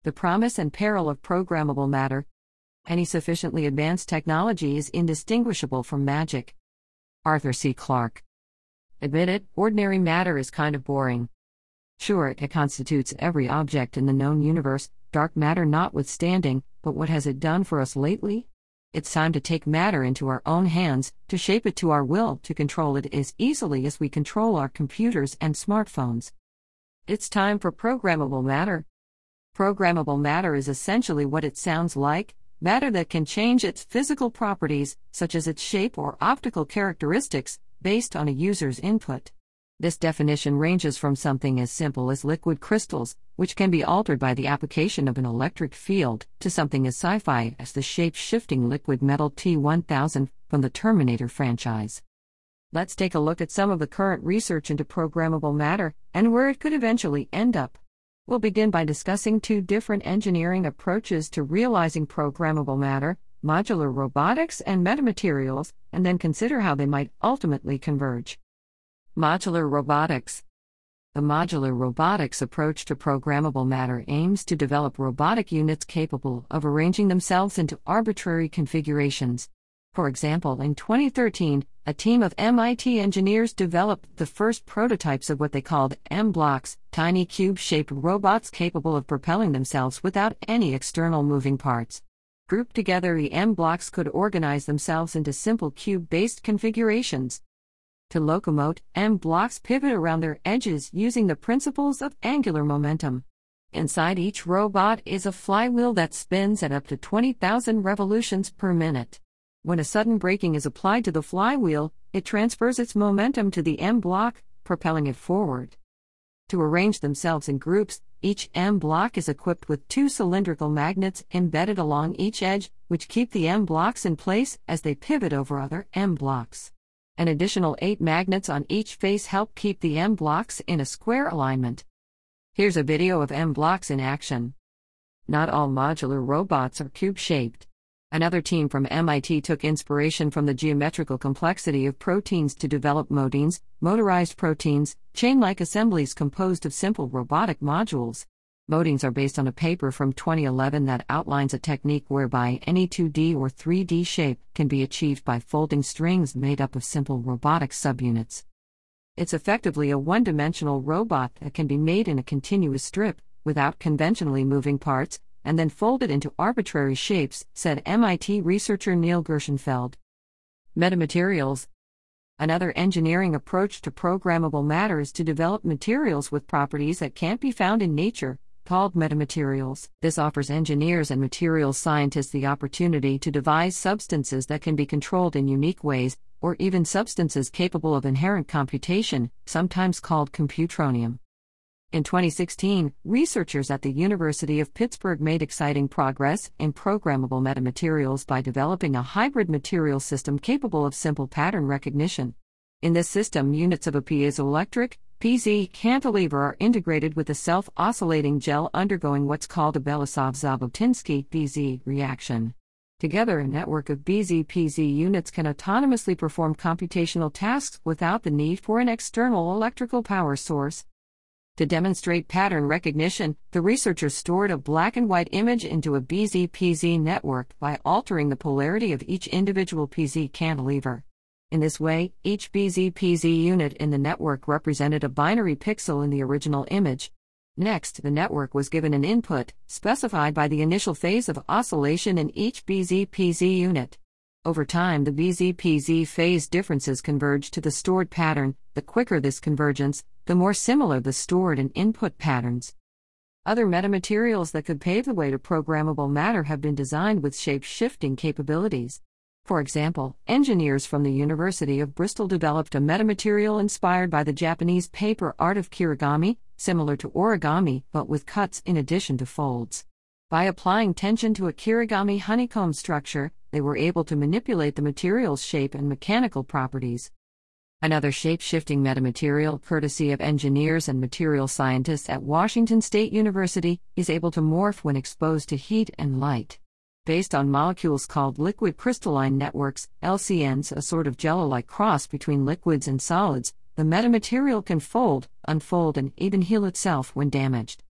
The promise and peril of programmable matter. Any sufficiently advanced technology is indistinguishable from magic. Arthur C. Clarke. Admit it, ordinary matter is kind of boring. Sure, it constitutes every object in the known universe, dark matter notwithstanding, but what has it done for us lately? It's time to take matter into our own hands, to shape it to our will, to control it as easily as we control our computers and smartphones. It's time for programmable matter. Programmable matter is essentially what it sounds like, matter that can change its physical properties, such as its shape or optical characteristics, based on a user's input. This definition ranges from something as simple as liquid crystals, which can be altered by the application of an electric field, to something as sci-fi as the shape-shifting liquid metal T-1000 from the Terminator franchise. Let's take a look at some of the current research into programmable matter, and where it could eventually end up. We'll begin by discussing two different engineering approaches to realizing programmable matter, modular robotics and metamaterials, and then consider how they might ultimately converge. Modular robotics. The modular robotics approach to programmable matter aims to develop robotic units capable of arranging themselves into arbitrary configurations. For example, in 2013, a team of MIT engineers developed the first prototypes of what they called M-blocks, tiny cube-shaped robots capable of propelling themselves without any external moving parts. Grouped together, the M-blocks could organize themselves into simple cube-based configurations. To locomote, M-blocks pivot around their edges using the principles of angular momentum. Inside each robot is a flywheel that spins at up to 20,000 revolutions per minute. When a sudden braking is applied to the flywheel, it transfers its momentum to the M-block, propelling it forward. To arrange themselves in groups, each M-block is equipped with two cylindrical magnets embedded along each edge, which keep the M-blocks in place as they pivot over other M-blocks. An additional 8 magnets on each face help keep the M-blocks in a square alignment. Here's a video of M-blocks in action. Not all modular robots are cube-shaped. Another team from MIT took inspiration from the geometrical complexity of proteins to develop modines, motorized proteins, chain-like assemblies composed of simple robotic modules. Modines are based on a paper from 2011 that outlines a technique whereby any 2D or 3D shape can be achieved by folding strings made up of simple robotic subunits. It's effectively a one-dimensional robot that can be made in a continuous strip, without conventionally moving parts, and then folded into arbitrary shapes, said MIT researcher Neil Gershenfeld. Metamaterials. Another engineering approach to programmable matter is to develop materials with properties that can't be found in nature, called metamaterials. This offers engineers and materials scientists the opportunity to devise substances that can be controlled in unique ways, or even substances capable of inherent computation, sometimes called computronium. In 2016, researchers at the University of Pittsburgh made exciting progress in programmable metamaterials by developing a hybrid material system capable of simple pattern recognition. In this system, units of a piezoelectric PZ cantilever are integrated with a self-oscillating gel undergoing what's called a Belousov-Zhabotinsky PZ reaction. Together, a network of BZ-PZ units can autonomously perform computational tasks without the need for an external electrical power source. To demonstrate pattern recognition, the researchers stored a black and white image into a BZ-PZ network by altering the polarity of each individual PZ cantilever. In this way, each BZ-PZ unit in the network represented a binary pixel in the original image. Next, the network was given an input, specified by the initial phase of oscillation in each BZ-PZ unit. Over time, the BZ-PZ phase differences converge to the stored pattern. The quicker this convergence, the more similar the stored and input patterns. Other metamaterials that could pave the way to programmable matter have been designed with shape-shifting capabilities. For example, engineers from the University of Bristol developed a metamaterial inspired by the Japanese paper art of kirigami, similar to origami but with cuts in addition to folds. By applying tension to a kirigami honeycomb structure, they were able to manipulate the material's shape and mechanical properties. Another shape-shifting metamaterial, courtesy of engineers and material scientists at Washington State University, is able to morph when exposed to heat and light. Based on molecules called liquid crystalline networks, LCNs, a sort of jello-like cross between liquids and solids, the metamaterial can fold, unfold, and even heal itself when damaged.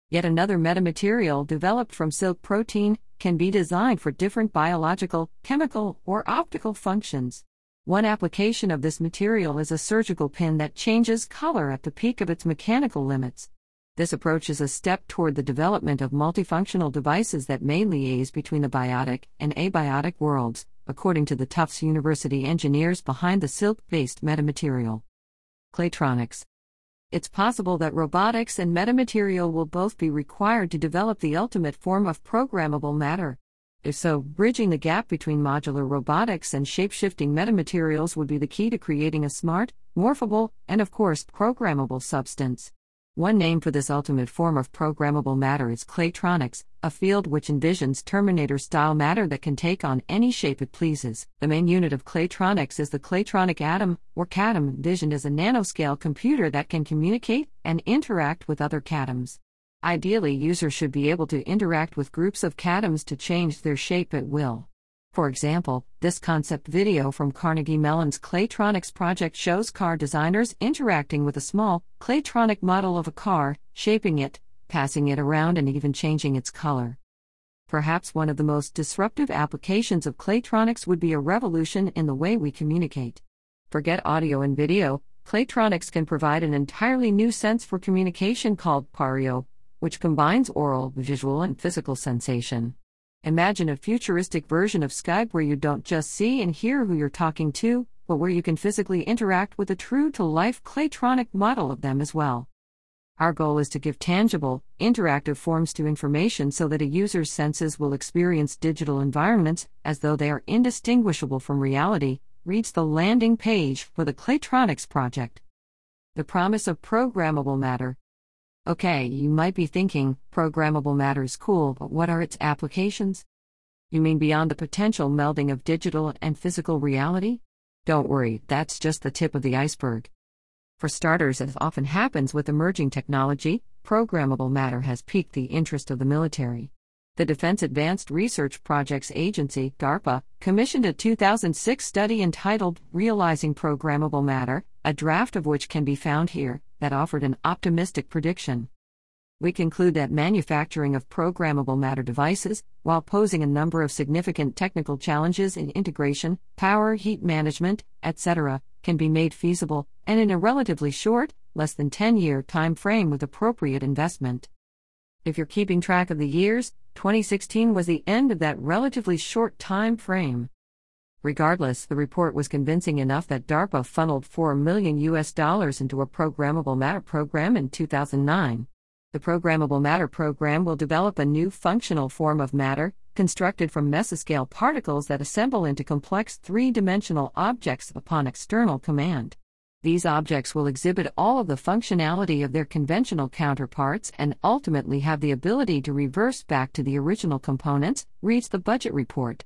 Yet another metamaterial developed from silk protein can be designed for different biological, chemical, or optical functions. One application of this material is a surgical pin that changes color at the peak of its mechanical limits. This approach is a step toward the development of multifunctional devices that may liaise between the biotic and abiotic worlds, according to the Tufts University engineers behind the silk-based metamaterial. Claytronics. It's possible that robotics and metamaterial will both be required to develop the ultimate form of programmable matter. If so, bridging the gap between modular robotics and shape-shifting metamaterials would be the key to creating a smart, morphable, and of course, programmable substance. One name for this ultimate form of programmable matter is claytronics, a field which envisions Terminator-style matter that can take on any shape it pleases. The main unit of claytronics is the claytronic atom, or CATM, envisioned as a nanoscale computer that can communicate and interact with other CATMs. Ideally, users should be able to interact with groups of CATMs to change their shape at will. For example, this concept video from Carnegie Mellon's Claytronics project shows car designers interacting with a small, claytronic model of a car, shaping it, passing it around, and even changing its color. Perhaps one of the most disruptive applications of claytronics would be a revolution in the way we communicate. Forget audio and video, claytronics can provide an entirely new sense for communication called PARIO, which combines oral, visual, and physical sensation. Imagine a futuristic version of Skype where you don't just see and hear who you're talking to, but where you can physically interact with a true-to-life claytronic model of them as well. Our goal is to give tangible, interactive forms to information so that a user's senses will experience digital environments as though they are indistinguishable from reality, reads the landing page for the Claytronics project. The promise of programmable matter. Okay, you might be thinking, programmable matter is cool, but what are its applications? You mean beyond the potential melding of digital and physical reality? Don't worry, that's just the tip of the iceberg. For starters, as often happens with emerging technology, programmable matter has piqued the interest of the military. The Defense Advanced Research Projects Agency, DARPA, commissioned a 2006 study entitled Realizing Programmable Matter, a draft of which can be found here, that offered an optimistic prediction. We conclude that manufacturing of programmable matter devices, while posing a number of significant technical challenges in integration, power, heat management, etc., can be made feasible, and in a relatively short, less than 10-year time frame with appropriate investment. If you're keeping track of the years, 2016 was the end of that relatively short time frame. Regardless, the report was convincing enough that DARPA funneled $4 million into a programmable matter program in 2009. The Programmable Matter program will develop a new functional form of matter, constructed from mesoscale particles that assemble into complex three-dimensional objects upon external command. These objects will exhibit all of the functionality of their conventional counterparts and ultimately have the ability to reverse back to the original components, reads the budget report.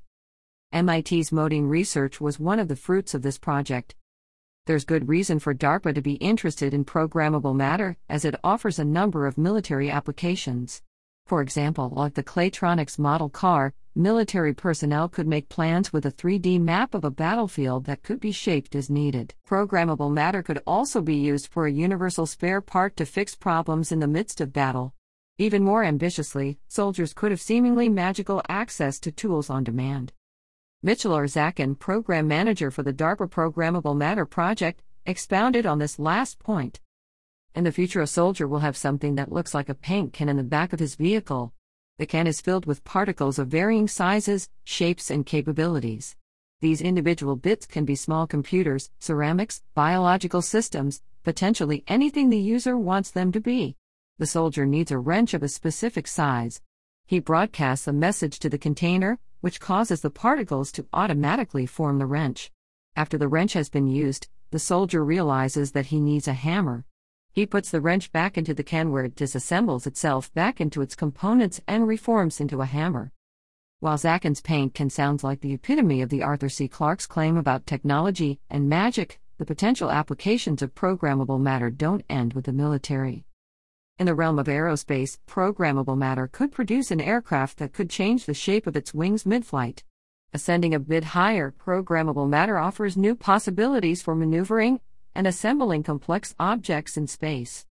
MIT's Modine research was one of the fruits of this project. There's good reason for DARPA to be interested in programmable matter, as it offers a number of military applications. For example, like the Claytronics model car, military personnel could make plans with a 3D map of a battlefield that could be shaped as needed. Programmable matter could also be used for a universal spare part to fix problems in the midst of battle. Even more ambitiously, soldiers could have seemingly magical access to tools on demand. Mitchell Zakin, program manager for the DARPA Programmable Matter project, expounded on this last point. In the future, a soldier will have something that looks like a paint can in the back of his vehicle. The can is filled with particles of varying sizes, shapes, and capabilities. These individual bits can be small computers, ceramics, biological systems, potentially anything the user wants them to be. The soldier needs a wrench of a specific size. He broadcasts a message to the container, which causes the particles to automatically form the wrench. After the wrench has been used, the soldier realizes that he needs a hammer. He puts the wrench back into the can where it disassembles itself back into its components and reforms into a hammer. While Zakin's paint can sound like the epitome of the Arthur C. Clarke's claim about technology and magic, the potential applications of programmable matter don't end with the military. In the realm of aerospace, programmable matter could produce an aircraft that could change the shape of its wings mid-flight. Ascending a bit higher, programmable matter offers new possibilities for maneuvering and assembling complex objects in space.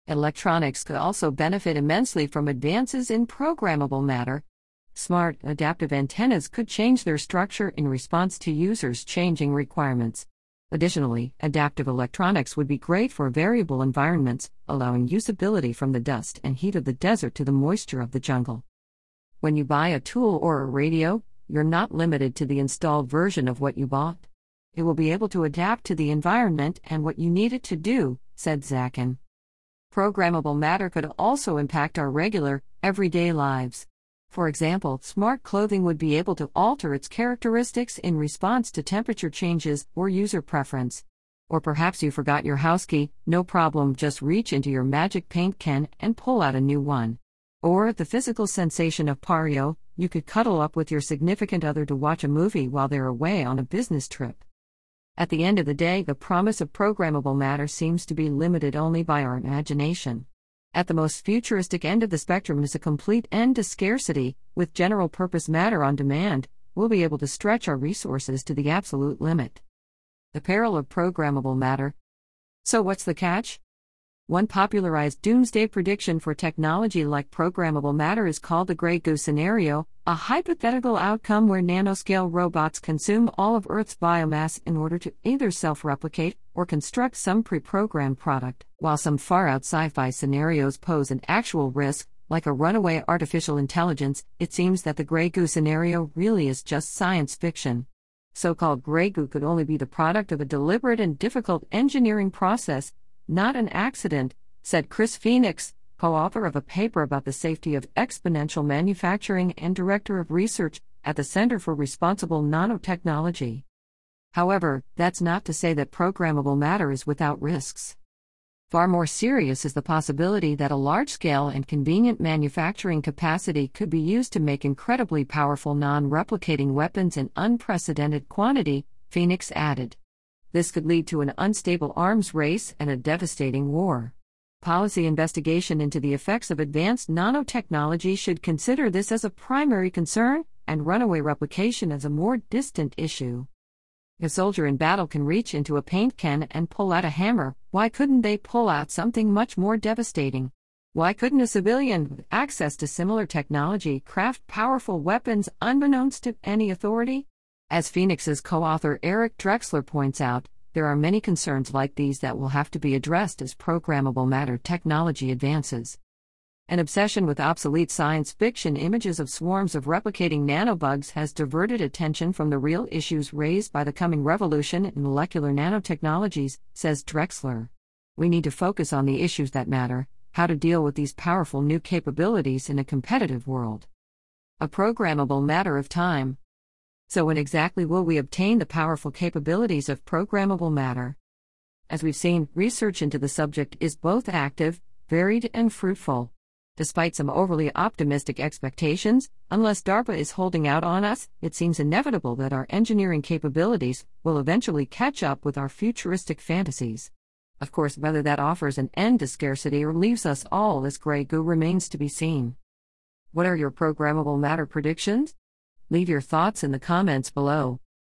Electronics could also benefit immensely from advances in programmable matter. Smart, adaptive antennas could change their structure in response to users' changing requirements. Additionally, adaptive electronics would be great for variable environments, allowing usability from the dust and heat of the desert to the moisture of the jungle. When you buy a tool or a radio, you're not limited to the installed version of what you bought. It will be able to adapt to the environment and what you need it to do, said Zakin. Programmable matter could also impact our regular, everyday lives. For example, smart clothing would be able to alter its characteristics in response to temperature changes or user preference. Or perhaps you forgot your house key, no problem, just reach into your magic paint can and pull out a new one. Or the physical sensation of Pario, you could cuddle up with your significant other to watch a movie while they're away on a business trip. At the end of the day, the promise of programmable matter seems to be limited only by our imagination. At the most futuristic end of the spectrum is a complete end to scarcity. With general-purpose matter on demand, we'll be able to stretch our resources to the absolute limit. The peril of programmable matter. So what's the catch? One popularized doomsday prediction for technology like programmable matter is called the Grey Goo scenario, a hypothetical outcome where nanoscale robots consume all of Earth's biomass in order to either self-replicate or construct some pre-programmed product. While some far-out sci-fi scenarios pose an actual risk, like a runaway artificial intelligence, it seems that the Grey Goo scenario really is just science fiction. So-called Grey Goo could only be the product of a deliberate and difficult engineering process, not an accident, said Chris Phoenix, co-author of a paper about the safety of exponential manufacturing and director of research at the Center for Responsible Nanotechnology. However, that's not to say that programmable matter is without risks. Far more serious is the possibility that a large-scale and convenient manufacturing capacity could be used to make incredibly powerful non-replicating weapons in unprecedented quantity, Phoenix added. This could lead to an unstable arms race and a devastating war. Policy investigation into the effects of advanced nanotechnology should consider this as a primary concern, and runaway replication as a more distant issue. If a soldier in battle can reach into a paint can and pull out a hammer, why couldn't they pull out something much more devastating? Why couldn't a civilian with access to similar technology craft powerful weapons unbeknownst to any authority? As Phoenix's co-author Eric Drexler points out, there are many concerns like these that will have to be addressed as programmable matter technology advances. An obsession with obsolete science fiction images of swarms of replicating nanobugs has diverted attention from the real issues raised by the coming revolution in molecular nanotechnologies, says Drexler. We need to focus on the issues that matter, how to deal with these powerful new capabilities in a competitive world. A programmable matter of time. So when exactly will we obtain the powerful capabilities of programmable matter? As we've seen, research into the subject is both active, varied, and fruitful. Despite some overly optimistic expectations, unless DARPA is holding out on us, it seems inevitable that our engineering capabilities will eventually catch up with our futuristic fantasies. Of course, whether that offers an end to scarcity or leaves us all as Grey Goo remains to be seen. What are your programmable matter predictions? Leave your thoughts in the comments below.